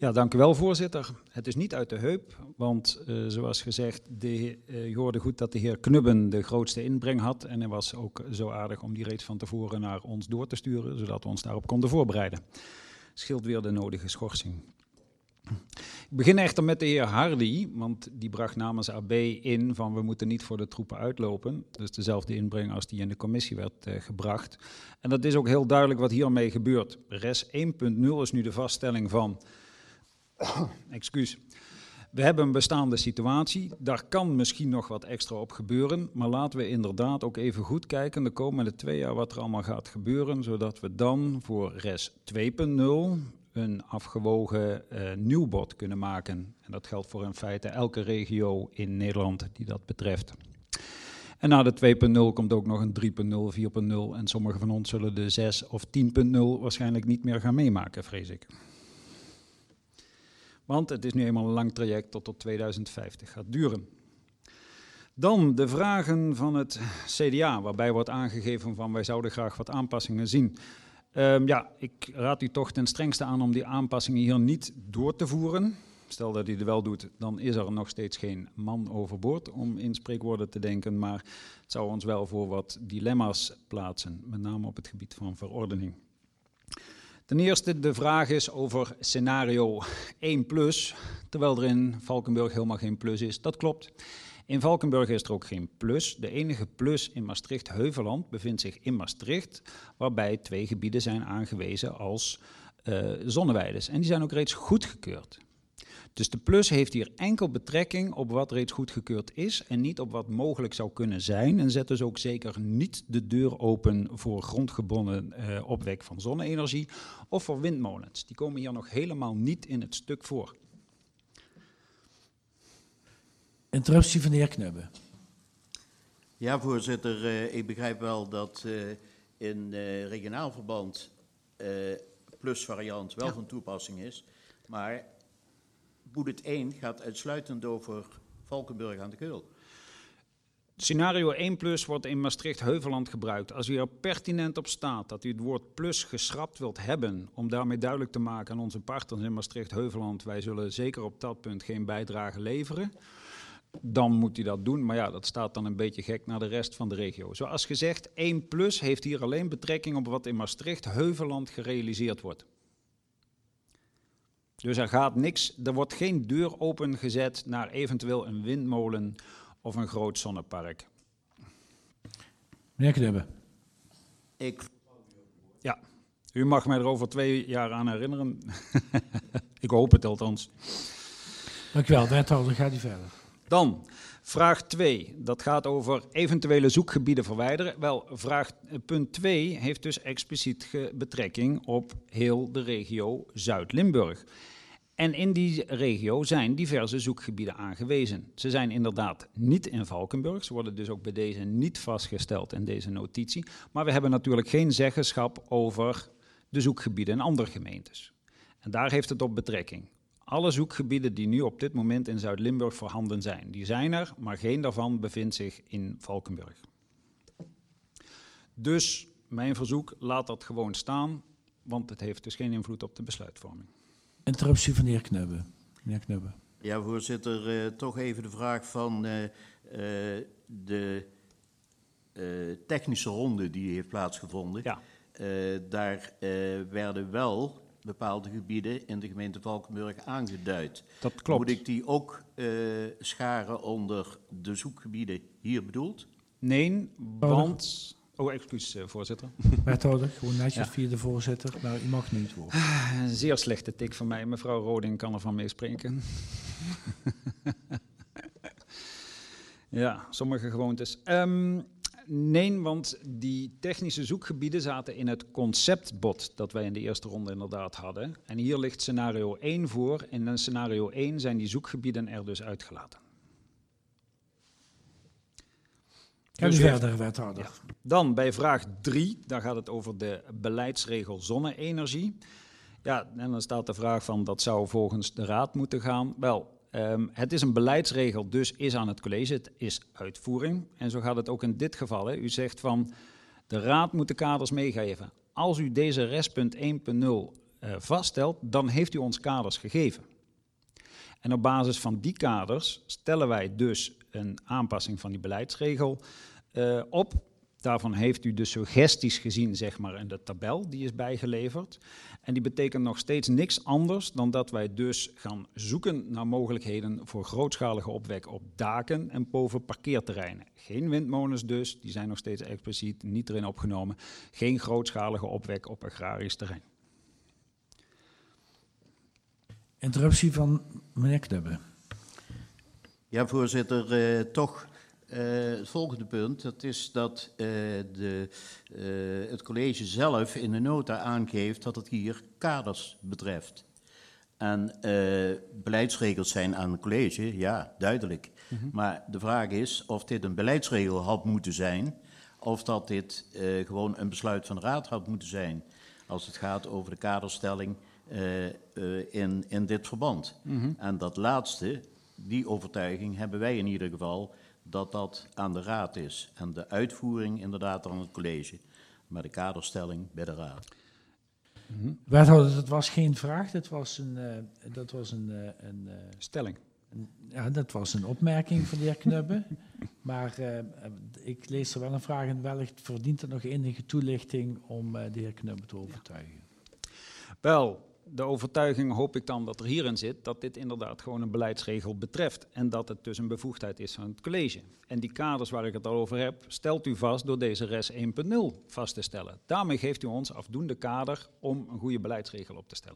Ja, dank u wel, voorzitter. Het is niet uit de heup, want zoals gezegd, je hoorde goed dat de heer Knubben de grootste inbreng had. En hij was ook zo aardig om die reeds van tevoren naar ons door te sturen, zodat we ons daarop konden voorbereiden. Scheelt weer de nodige schorsing. Ik begin echter met de heer Hardy, want die bracht namens AB in van we moeten niet voor de troepen uitlopen. Dus dezelfde inbreng als die in de commissie werd gebracht. En dat is ook heel duidelijk wat hiermee gebeurt. Res 1.0 is nu de vaststelling van... Excuus. We hebben een bestaande situatie, daar kan misschien nog wat extra op gebeuren, maar laten we inderdaad ook even goed kijken de komende 2 jaar wat er allemaal gaat gebeuren, zodat we dan voor Res 2.0 een afgewogen nieuw bod kunnen maken. En dat geldt voor in feite elke regio in Nederland die dat betreft. En na de 2.0 komt ook nog een 3.0, 4.0 en sommigen van ons zullen de 6 of 10.0 waarschijnlijk niet meer gaan meemaken, vrees ik. Want het is nu eenmaal een lang traject tot 2050 gaat duren. Dan de vragen van het CDA, waarbij wordt aangegeven van wij zouden graag wat aanpassingen zien. Ik raad u toch ten strengste aan om die aanpassingen hier niet door te voeren. Stel dat u het wel doet, dan is er nog steeds geen man overboord om in spreekwoorden te denken. Maar het zou ons wel voor wat dilemma's plaatsen, met name op het gebied van verordening. Ten eerste, de vraag is over scenario 1+, terwijl er in Valkenburg helemaal geen plus is. Dat klopt. In Valkenburg is er ook geen plus. De enige plus in Maastricht-Heuveland bevindt zich in Maastricht, waarbij 2 gebieden zijn aangewezen als zonneweides. En die zijn ook reeds goedgekeurd. Dus de plus heeft hier enkel betrekking op wat reeds goedgekeurd is en niet op wat mogelijk zou kunnen zijn. En zet dus ook zeker niet de deur open voor grondgebonden opwek van zonne-energie of voor windmolens. Die komen hier nog helemaal niet in het stuk voor. Interruptie van de heer Knubben. Ja, voorzitter, ik begrijp wel dat in regionaal verband plusvariant wel van toepassing is, maar Bullet 1 gaat uitsluitend over Valkenburg aan de Keul. Scenario 1+ wordt in Maastricht-Heuveland gebruikt. Als u er pertinent op staat dat u het woord plus geschrapt wilt hebben, om daarmee duidelijk te maken aan onze partners in Maastricht-Heuveland, wij zullen zeker op dat punt geen bijdrage leveren, dan moet u dat doen. Maar ja, dat staat dan een beetje gek naar de rest van de regio. Zoals gezegd, 1+ heeft hier alleen betrekking op wat in Maastricht-Heuveland gerealiseerd wordt. Dus er wordt geen deur opengezet naar eventueel een windmolen of een groot zonnepark. Meneer Knubben. Ja, u mag mij er over 2 jaar aan herinneren. Ik hoop het althans. Dank u wel, wethouder, gaat u verder. Dan, vraag 2. Dat gaat over eventuele zoekgebieden verwijderen. Wel, punt 2 heeft dus expliciet betrekking op heel de regio Zuid-Limburg. En in die regio zijn diverse zoekgebieden aangewezen. Ze zijn inderdaad niet in Valkenburg. Ze worden dus ook bij deze niet vastgesteld in deze notitie. Maar we hebben natuurlijk geen zeggenschap over de zoekgebieden in andere gemeentes. En daar heeft het op betrekking. Alle zoekgebieden die nu op dit moment in Zuid-Limburg voorhanden zijn, die zijn er, maar geen daarvan bevindt zich in Valkenburg. Dus mijn verzoek, laat dat gewoon staan, want het heeft dus geen invloed op de besluitvorming. Interruptie van de heer Knubben. Meneer Knubben. Ja, voorzitter, toch even de vraag van de technische ronde die heeft plaatsgevonden. Ja. Daar werden wel bepaalde gebieden in de gemeente Valkenburg aangeduid. Dat klopt. Moet ik die ook scharen onder de zoekgebieden hier bedoeld? Nee, want... Oh, excuus, voorzitter. Wethouder, gewoon netjes via de voorzitter, maar u mag nu het woord. Een zeer slechte tik van mij. Mevrouw Roding kan ervan meespreken. Ja, sommige gewoontes. Nee, want die technische zoekgebieden zaten in het conceptbod dat wij in de eerste ronde inderdaad hadden. En hier ligt scenario 1 voor. En in scenario 1 zijn die zoekgebieden er dus uitgelaten. Gaat u verder, wethouder. Ja. Dan bij vraag 3, daar gaat het over de beleidsregel zonne-energie. Ja, en dan staat de vraag van dat zou volgens de raad moeten gaan. Wel, het is een beleidsregel, dus is aan het college, het is uitvoering. En zo gaat het ook in dit geval. Hè. U zegt van de raad moet de kaders meegeven. Als u deze restpunt 1.0 vaststelt, dan heeft u ons kaders gegeven. En op basis van die kaders stellen wij dus een aanpassing van die beleidsregel op. Daarvan heeft u de suggesties gezien, zeg maar, in de tabel die is bijgeleverd. En die betekent nog steeds niks anders dan dat wij dus gaan zoeken naar mogelijkheden voor grootschalige opwek op daken en boven parkeerterreinen. Geen windmolens dus, die zijn nog steeds expliciet niet erin opgenomen. Geen grootschalige opwek op agrarisch terrein. Interruptie van meneer Knubbe. Ja, voorzitter, toch het volgende punt. Dat is dat het college zelf in de nota aangeeft dat het hier kaders betreft. En beleidsregels zijn aan het college, ja, duidelijk. Maar de vraag is of dit een beleidsregel had moeten zijn, of dat dit gewoon een besluit van de raad had moeten zijn, als het gaat over de kaderstelling in dit verband. En dat laatste, die overtuiging hebben wij in ieder geval, dat dat aan de raad is. En de uitvoering inderdaad aan het college, maar de kaderstelling bij de raad. Wethouder, dat was geen vraag, dat was een Stelling. ja, dat was een opmerking van de heer Knubbe. Maar ik lees er wel een vraag in, wellicht verdient het nog enige toelichting om de heer Knubbe te overtuigen. Wel, de overtuiging hoop ik dan dat er hierin zit dat dit inderdaad gewoon een beleidsregel betreft en dat het dus een bevoegdheid is van het college. En die kaders waar ik het al over heb, stelt u vast door deze RES 1.0 vast te stellen. Daarmee geeft u ons afdoende kader om een goede beleidsregel op te stellen.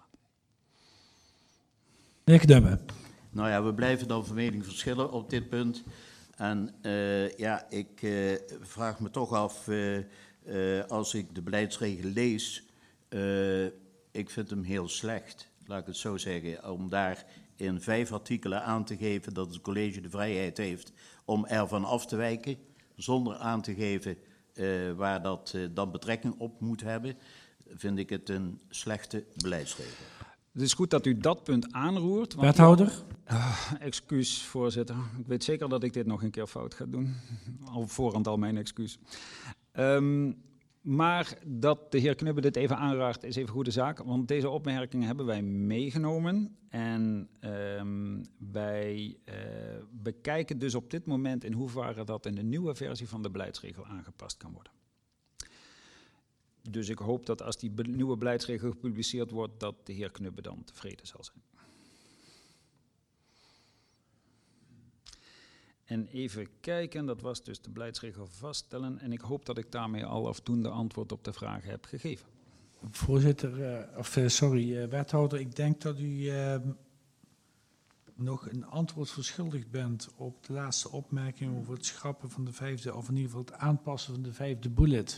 Meneer Knubbe. Nou ja, we blijven dan van mening verschillen op dit punt. En ja, ik vraag me toch af, als ik de beleidsregel lees, ik vind hem heel slecht, laat ik het zo zeggen, om daar in 5 artikelen aan te geven dat het college de vrijheid heeft om ervan af te wijken, zonder aan te geven waar dat dan betrekking op moet hebben, vind ik het een slechte beleidsregel. Het is goed dat u dat punt aanroert. Want Wethouder. Excuus, voorzitter. Ik weet zeker dat ik dit nog een keer fout ga doen. Al voorhand al mijn excuus. Maar dat de heer Knubbe dit even aanraakt is even goede zaak. Want deze opmerkingen hebben wij meegenomen. En wij bekijken dus op dit moment in hoeverre dat in de nieuwe versie van de beleidsregel aangepast kan worden. Dus ik hoop dat als die nieuwe beleidsregel gepubliceerd wordt, dat de heer Knubbe dan tevreden zal zijn. En even kijken, dat was dus de beleidsregel vaststellen. En ik hoop dat ik daarmee al afdoende antwoord op de vragen heb gegeven. Voorzitter, wethouder, ik denk dat u nog een antwoord verschuldigd bent op de laatste opmerking over het schrappen van de 5e, of in ieder geval het aanpassen van de 5e bullet.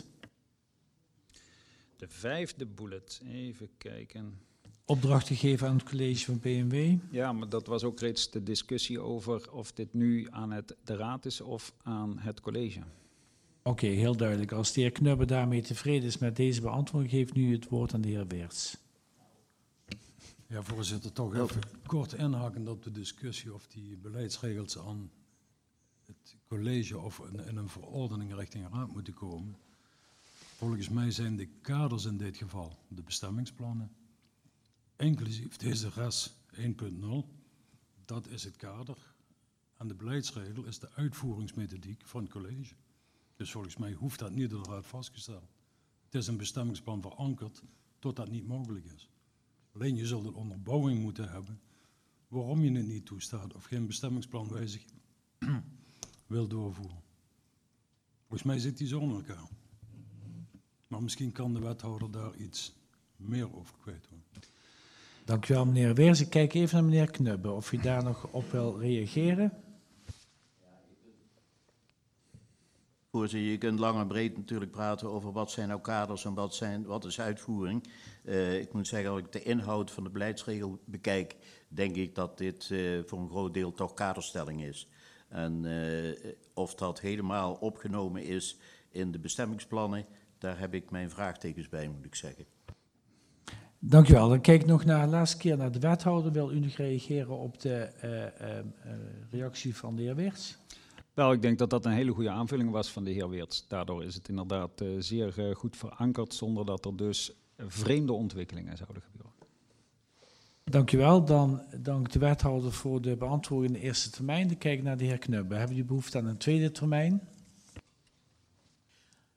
De 5e bullet, even kijken. Opdracht gegeven aan het college van BMW. Ja, maar dat was ook reeds de discussie over of dit nu aan de raad is of aan het college. Oké, heel duidelijk. Als de heer Knubbe daarmee tevreden is met deze beantwoording, geeft nu het woord aan de heer Weerts. Ja, voorzitter, toch even kort inhaken op de discussie of die beleidsregels aan het college of in een verordening richting raad moeten komen. Volgens mij zijn de kaders in dit geval de bestemmingsplannen, inclusief deze RES 1.0, dat is het kader. En de beleidsregel is de uitvoeringsmethodiek van het college. Dus volgens mij hoeft dat niet door de raad vastgesteld. Het is een bestemmingsplan verankerd tot dat niet mogelijk is. Alleen je zult een onderbouwing moeten hebben waarom je het niet toestaat of geen bestemmingsplanwijziging wil doorvoeren. Volgens mij zit die zo in elkaar. Maar misschien kan de wethouder daar iets meer over kwijt worden. Dank u wel, meneer Weers. Ik kijk even naar meneer Knubbe of u daar nog op wil reageren. Voorzitter, je kunt lang en breed natuurlijk praten over wat zijn nou kaders en wat is uitvoering. Ik moet zeggen, als ik de inhoud van de beleidsregel bekijk, denk ik dat dit voor een groot deel toch kaderstelling is. En of dat helemaal opgenomen is in de bestemmingsplannen, daar heb ik mijn vraagtekens bij, moet ik zeggen. Dank u wel. Dan kijk ik nog naar de laatste keer naar de wethouder. Wil u nog reageren op de reactie van de heer Weerts? Wel, ik denk dat dat een hele goede aanvulling was van de heer Weerts. Daardoor is het inderdaad zeer goed verankerd, zonder dat er dus vreemde ontwikkelingen zouden gebeuren. Dank u wel. Dan dank de wethouder voor de beantwoording in de eerste termijn. Dan kijk ik naar de heer Knubbe. Hebben jullie behoefte aan een tweede termijn?